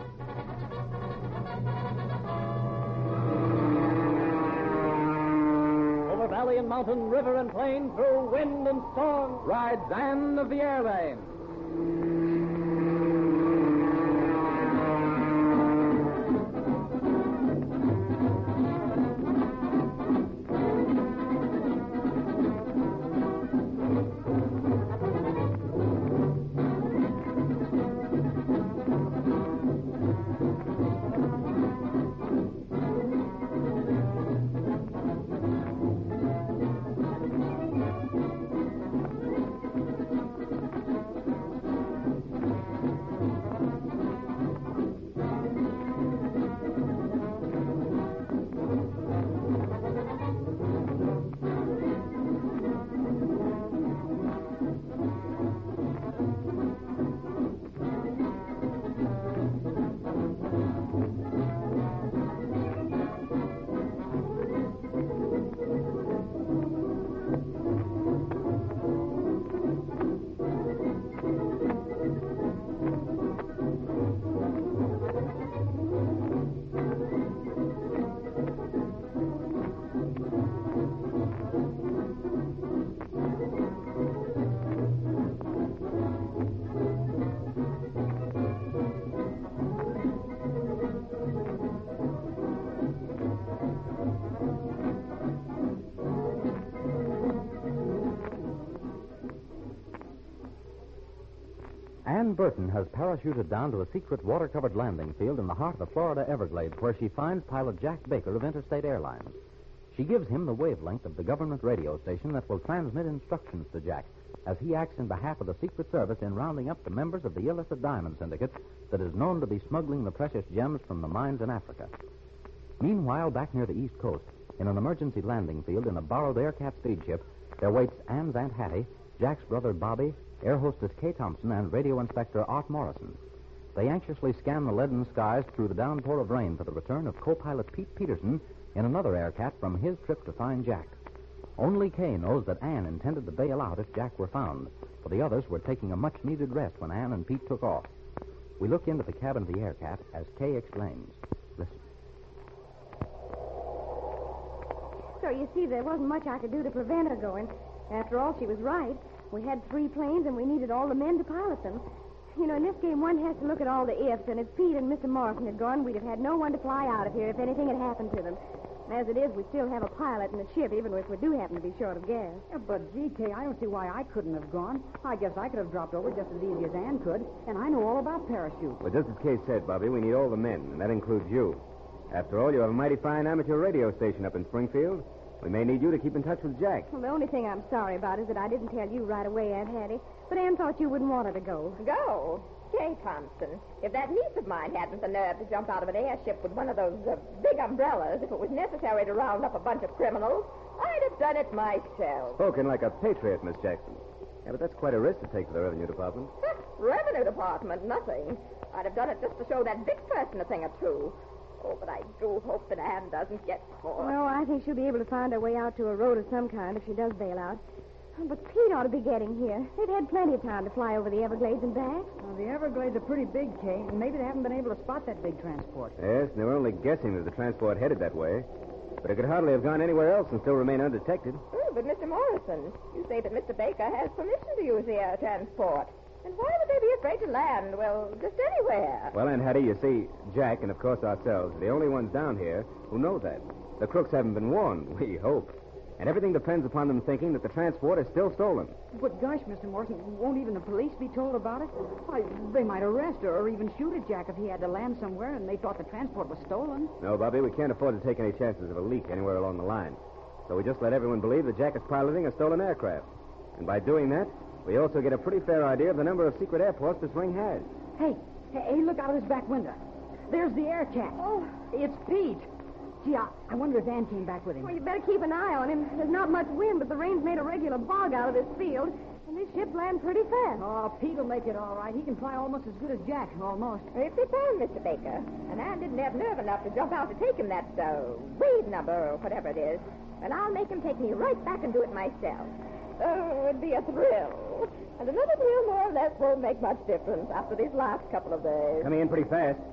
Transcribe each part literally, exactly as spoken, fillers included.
Over valley and mountain, river and plain, through wind and storm, rides Anne of the Airlane. Ann Burton has parachuted down to a secret water-covered landing field in the heart of the Florida Everglades, where she finds pilot Jack Baker of Interstate Airlines. She gives him the wavelength of the government radio station that will transmit instructions to Jack as he acts in behalf of the Secret Service in rounding up the members of the illicit diamond syndicate that is known to be smuggling the precious gems from the mines in Africa. Meanwhile, back near the East Coast, in an emergency landing field in a borrowed Aircat speed ship, there waits Ann's Aunt Hattie, Jack's brother Bobby, air hostess Kay Thompson, and radio inspector Art Morrison. They anxiously scan the leaden skies through the downpour of rain for the return of co-pilot Pete Peterson in another Aircat from his trip to find Jack. Only Kay knows that Ann intended to bail out if Jack were found, for the others were taking a much-needed rest when Ann and Pete took off. We look into the cabin of the Aircat as Kay explains. Listen. So you see, there wasn't much I could do to prevent her going. After all, she was right. We had three planes, and we needed all the men to pilot them. You know, in this game, one has to look at all the ifs, and if Pete and Mister Morrison had gone, we'd have had no one to fly out of here if anything had happened to them. As it is, we still have a pilot and a ship, even if we do happen to be short of gas. Yeah, but, gee, Kay, I don't see why I couldn't have gone. I guess I could have dropped over just as easy as Ann could, and I know all about parachutes. Well, just as Kay said, Bobby, we need all the men, and that includes you. After all, you have a mighty fine amateur radio station up in Springfield. We may need you to keep in touch with Jack. Well, the only thing I'm sorry about is that I didn't tell you right away, Aunt Hattie. But Ann thought you wouldn't want her to go. Go? Kay Thompson, if that niece of mine hadn't the nerve to jump out of an airship with one of those uh, big umbrellas, if it was necessary to round up a bunch of criminals, I'd have done it myself. Spoken like a patriot, Miss Jackson. Yeah, but that's quite a risk to take for the Revenue Department. Revenue Department, nothing. I'd have done it just to show that big person a thing or two. Oh, but I do hope that Ann doesn't get caught. Well, I think she'll be able to find her way out to a road of some kind if she does bail out. But Pete ought to be getting here. They've had plenty of time to fly over the Everglades and back. Well, the Everglades are pretty big, Kay, and maybe they haven't been able to spot that big transport. Yes, and they were only guessing that the transport headed that way. But it could hardly have gone anywhere else and still remain undetected. Oh, but Mister Morrison, you say that Mister Baker has permission to use the air transport. And why would they be afraid to land, well, just anywhere? Well, Aunt Hattie, you see, Jack and, of course, ourselves are the only ones down here who know that. The crooks haven't been warned, we hope. And everything depends upon them thinking that the transport is still stolen. But, gosh, Mister Morrison, won't even the police be told about it? Why, they might arrest or, or even shoot at Jack if he had to land somewhere and they thought the transport was stolen. No, Bobby, we can't afford to take any chances of a leak anywhere along the line. So we just let everyone believe that Jack is piloting a stolen aircraft. And by doing that, we also get a pretty fair idea of the number of secret airports this ring has. Hey, hey, look out of this back window. There's the Aircat. Oh. It's Pete. Gee, I, I wonder if Ann came back with him. Well, you better keep an eye on him. There's not much wind, but the rain's made a regular bog out of this field. And this ship lands pretty fast. Oh, Pete will make it all right. He can fly almost as good as Jack, almost. If he found Mister Baker, and Ann didn't have nerve enough to jump out to take him that uh, wave number or whatever it is, then I'll make him take me right back and do it myself. Oh, it'd be a thrill. And another thrill more or less won't make much difference after these last couple of days. Coming in pretty fast.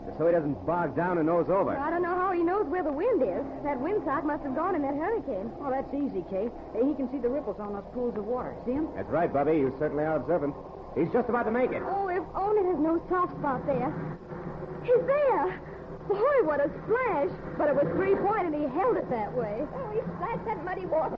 so he doesn't bog down and nose over. I don't know how he knows where the wind is. That windsock must have gone in that hurricane. Oh, that's easy, Kay. He can see the ripples on those pools of water. See him? That's right, Bubby. You certainly are observant. He's just about to make it. Oh, if only there's no soft spot there. He's there. Boy, what a splash. But it was three-point, and he held it that way. Oh, he splashed that muddy water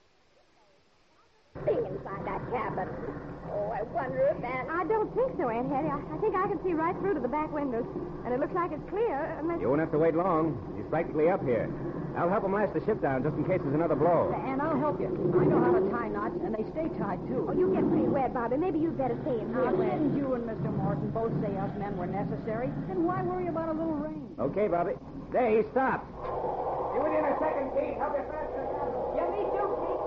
thing inside that cabin. Oh, I wonder if that... I don't think so, Aunt Hattie. I, I think I can see right through to the back windows. And it looks like it's clear, unless... You won't have to wait long. He's practically up here. I'll help him lash the ship down just in case there's another blow. And I'll help you. I know how to tie knots, and they stay tied, too. Oh, you get pretty wet, Bobby. Maybe you'd better stay in here. Now, didn't you and Mister Morton both say us men were necessary? Then why worry about a little rain? Okay, Bobby. There, he stopped. You within a second, Pete. Help you faster. Yeah, me too, Pete.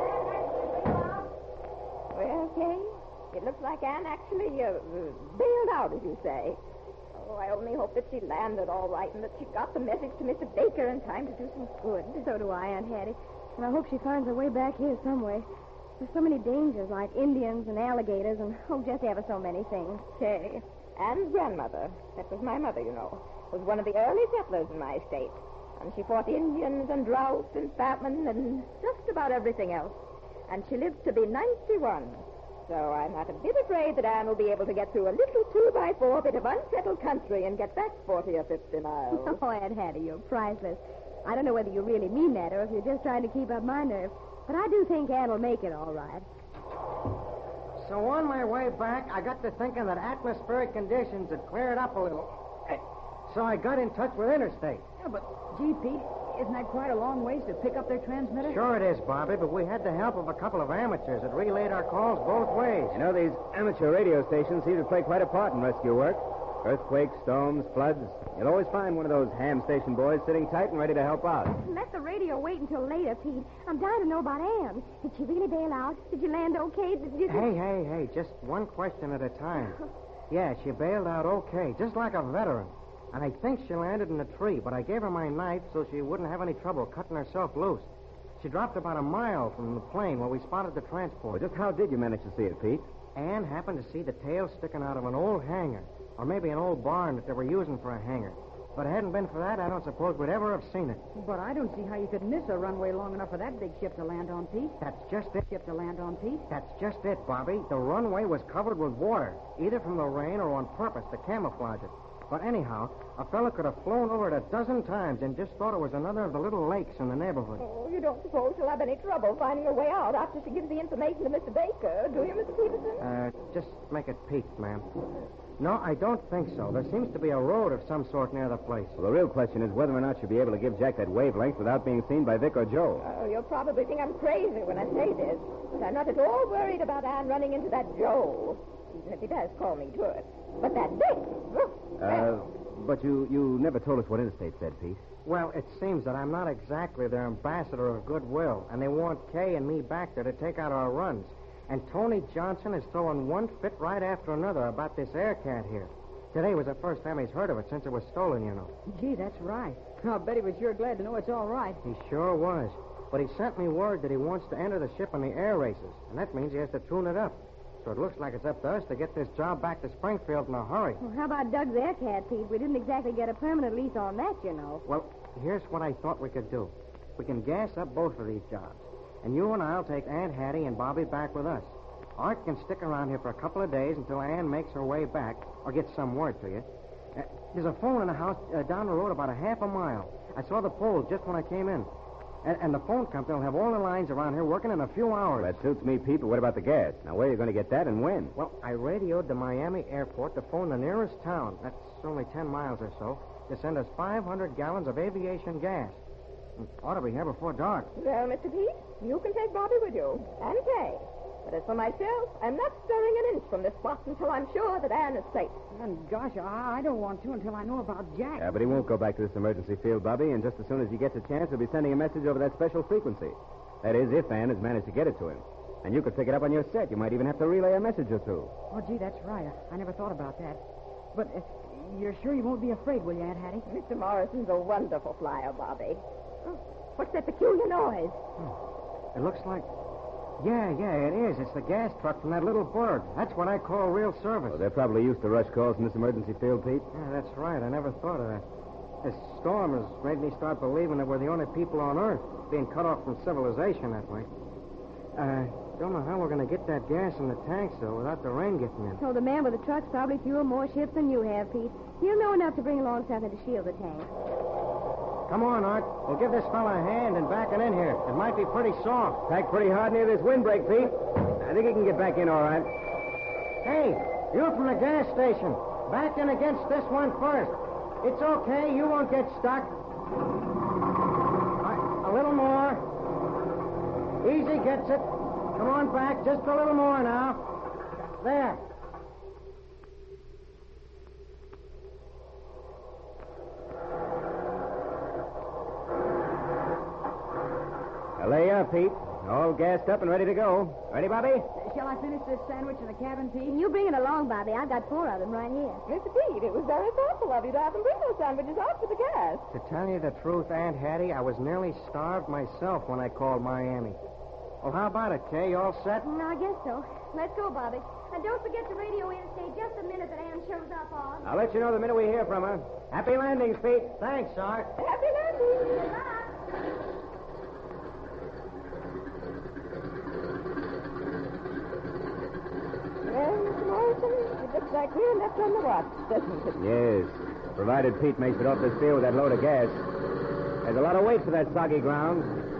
Well, Kay, it looks like Anne actually uh, bailed out, as you say. Oh, I only hope that she landed all right and that she got the message to Mister Baker in time to do some good. So do I, Aunt Hattie. And I hope she finds her way back here some way. There's so many dangers, like Indians and alligators and, oh, just ever so many things. Kay, Anne's grandmother, that was my mother, you know, was one of the early settlers in my state. And she fought Indians and drought and famine and just about everything else. And she lived to be ninety-one. So I'm not a bit afraid that Anne will be able to get through a little two-by-four bit of unsettled country and get back forty or fifty miles. Oh, Aunt Hattie, you're priceless. I don't know whether you really mean that or if you're just trying to keep up my nerve. But I do think Anne will make it all right. So on my way back, I got to thinking that atmospheric conditions had cleared up a little. So I got in touch with Interstate. Yeah, but, gee, Pete, isn't that quite a long ways to pick up their transmitter? Sure it is, Bobby, but we had the help of a couple of amateurs that relayed our calls both ways. You know, these amateur radio stations seem to play quite a part in rescue work. Earthquakes, storms, floods. You'll always find one of those ham station boys sitting tight and ready to help out. Let the radio wait until later, Pete. I'm dying to know about Anne. Did she really bail out? Did you land okay? Did you... Hey, hey, hey, just one question at a time. Yeah, she bailed out okay, just like a veteran. And I think she landed in a tree, but I gave her my knife so she wouldn't have any trouble cutting herself loose. She dropped about a mile from the plane where we spotted the transport. Well, just how did you manage to see it, Pete? Anne happened to see the tail sticking out of an old hangar, or maybe an old barn that they were using for a hangar. If it hadn't been for that, I don't suppose we'd ever have seen it. But I don't see how you could miss a runway long enough for that big ship to land on, Pete. That's just it. Ship to land on, Pete. That's just it, Bobby. The runway was covered with water, either from the rain or on purpose to camouflage it. But anyhow, a fella could have flown over it a dozen times and just thought it was another of the little lakes in the neighborhood. Oh, you don't suppose she'll have any trouble finding her way out after she gives the information to Mister Baker, do you, Mister Peterson? Uh, just make it Pete, ma'am. No, I don't think so. There seems to be a road of some sort near the place. Well, the real question is whether or not she'll be able to give Jack that wavelength without being seen by Vic or Joe. Oh, you'll probably think I'm crazy when I say this, but I'm not at all worried about Anne running into that Joe, even if he does call me to it. But that Vic, look. Uh, but you, you never told us what Interstate said, Pete. Well, it seems that I'm not exactly their ambassador of goodwill, and they want Kay and me back there to take out our runs. And Tony Johnson is throwing one fit right after another about this air cat here. Today was the first time he's heard of it since it was stolen, you know. Gee, that's right. I bet he was sure glad to know it's all right. He sure was. But he sent me word that he wants to enter the ship in the air races, and that means he has to tune it up. So it looks like it's up to us to get this job back to Springfield in a hurry. Well, how about Doug's air cat, Pete? We didn't exactly get a permanent lease on that, you know. Well, here's what I thought we could do. We can gas up both of these jobs. And you and I'll take Aunt Hattie and Bobby back with us. Art can stick around here for a couple of days until Anne makes her way back, or gets some word to you. Uh, there's a phone in the house uh, down the road about a half a mile. I saw the pole just when I came in. And, and the phone company will have all the lines around here working in a few hours. That suits me, Pete, but what about the gas? Now, where are you going to get that and when? Well, I radioed the Miami airport to phone the nearest town, that's only ten miles or so, to send us five hundred gallons of aviation gas. It ought to be here before dark. Well, Mister Pete, you can take Bobby with you, and Kay. But as for myself, I'm not stirring an inch from this spot until I'm sure that Anne is safe. And gosh, I, I don't want to until I know about Jack. Yeah, but he won't go back to this emergency field, Bobby, and just as soon as he gets a chance, he'll be sending a message over that special frequency. That is, if Anne has managed to get it to him. And you could pick it up on your set. You might even have to relay a message or two. Oh, gee, that's right. I, I never thought about that. But uh, you're sure you won't be afraid, will you, Aunt Hattie? Mister Morrison's a wonderful flyer, Bobby. Oh, what's that peculiar noise? Oh, it looks like... Yeah, yeah, it is. It's the gas truck from that little burg. That's what I call real service. Well, they're probably used to rush calls in this emergency field, Pete. Yeah, that's right. I never thought of that. This storm has made me start believing that we're the only people on Earth being cut off from civilization that way. Uh, don't know how we're going to get that gas in the tanks, though, without the rain getting in. So the man with the truck's probably fueled more ships than you have, Pete. He'll know enough to bring along something to shield the tank. Come on, Art. We'll give this fella a hand in backing in here. It might be pretty soft. Packed pretty hard near this windbreak, Pete. I think he can get back in all right. Hey, you from the gas station. Back in against this one first. It's okay. You won't get stuck. A little more. Easy gets it. Come on back. Just a little more now. There. Now lay up, Pete. All gassed up and ready to go. Ready, Bobby? Shall I finish this sandwich in the cabin, Pete? You bring it along, Bobby. I've got four of them right here. Mister Pete, it was very thoughtful of you to have them bring those sandwiches out to the gas. To tell you the truth, Aunt Hattie, I was nearly starved myself when I called Miami. Well, how about it, Kay? You all set? No, I guess so. Let's go, Bobby. And don't forget to radio in and stay just a minute that Ann shows up on. I'll let you know the minute we hear from her. Happy landings, Pete. Thanks, Art. Happy landing. Goodbye. Well, Mister Morrison, it looks like we're left on the watch, doesn't it? Yes. Provided Pete makes it off this field with that load of gas. There's a lot of weight for that soggy ground.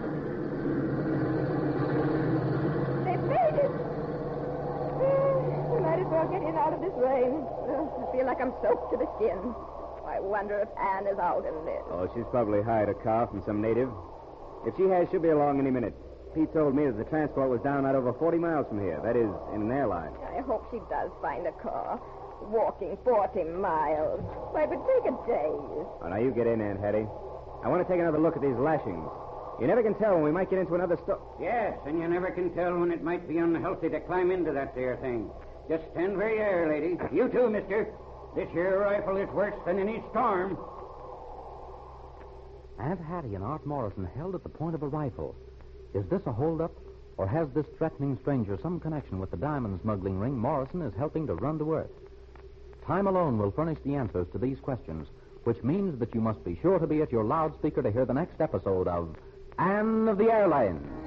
They've made it. Well, we might as well get in out of this rain. Oh, I feel like I'm soaked to the skin. I wonder if Anne is out in this. Oh, she's probably hired a car from some native. If she has, she'll be along any minute. Pete told me that the transport was down not over forty miles from here. That is, in an airline. I hope she does find a car. Walking forty miles. Why, it would take a day. Oh, now you get in, Aunt Hattie. I want to take another look at these lashings. You never can tell when we might get into another storm. Yes, and you never can tell when it might be unhealthy to climb into that there thing. Just stand where you are, lady. You too, mister. This here rifle is worse than any storm. Aunt Hattie and Art Morrison held at the point of a rifle. Is this a holdup, or has this threatening stranger some connection with the diamond smuggling ring Morrison is helping to run to earth? Time alone will furnish the answers to these questions, which means that you must be sure to be at your loudspeaker to hear the next episode of Anne of the Airlines.